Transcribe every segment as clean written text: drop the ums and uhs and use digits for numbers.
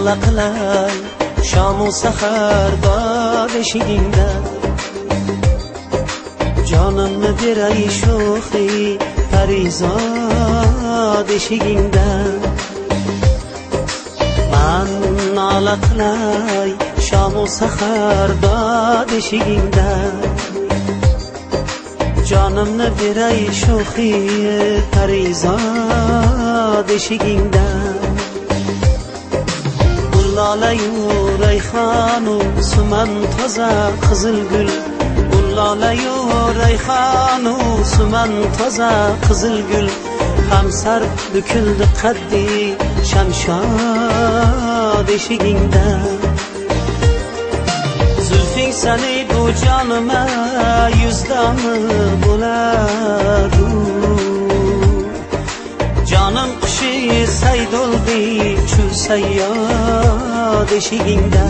nola qilay shamu sahar dod eshigingda jonimni beray sho'xi parizod eshigingda man nola qilay shamu sahar dod eshigingda jonimni beray sho'xi parizod eshigingda Lalayu rayhanu suman toza qizil gul Lalayu rayhanu suman toza qizil gul Hamsar büküldü qaddi shamshod eshigingda Zulfing sani bu jonima yuzdami bo'ladi Canım kışı saydoldi şu sayyad eshigingda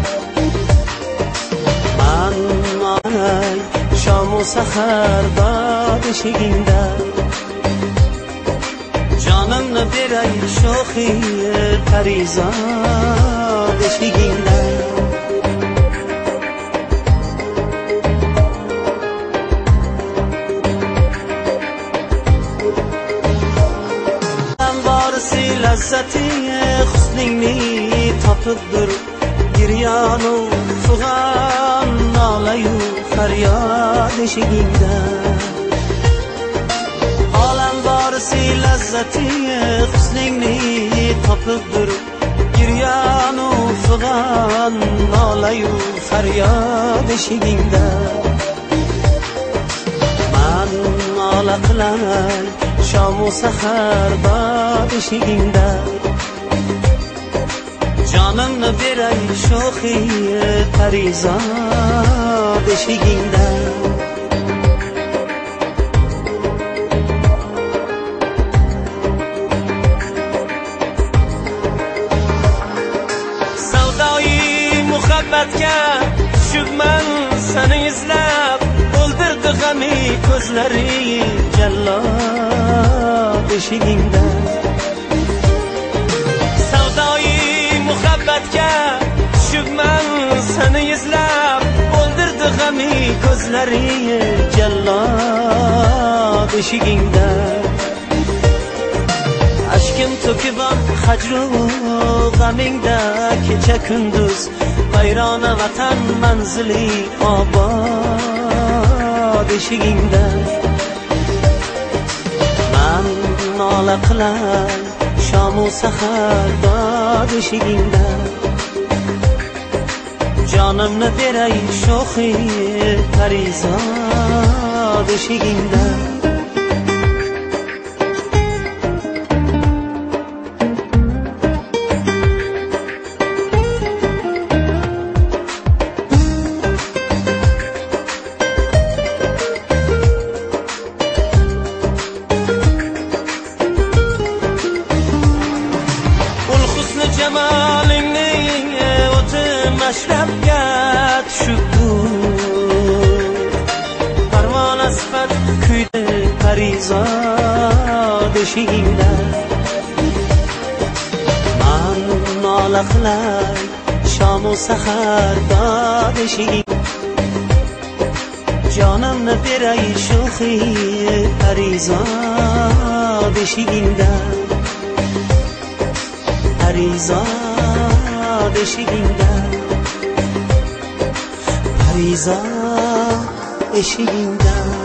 Man ay shamu sahar dod eshigingda Canımni beray sho'xi parizod eshigingda Lazzati husningni topibdir giryonu fug'on nolayu faryod eshigingda olam borisi lazzati husningni topibdir giryonu fug'on nolayu faryod eshigingda man nola qilay shamu sahar dod eshigingda jonimni beray sho'xi parizod eshigingda savdoyi muhabbatga tushibman seni izlab o'ldirdi g'ami ko'zlari jallod eshigingda savdoyi muhabbatga tushibman seni izlab o'ldirdi g'ami ko'zlari jallod eshigingda ashkim to'kibam hajru g'amingda kecha kunduz vayrona vatan manzili obod eshigingda man nola qilay shamu sahar dod eshigingda jonimni beray sho'xi parizod eshigingda jamalingni o'ti mashrabga tushibdi parvona sifat kuydi parizod eshigingda man nola qilay shamu sahar dod eshigingda jonimni beray sho'xi parizod eshigingda parizod eshigingda parizod eshigingda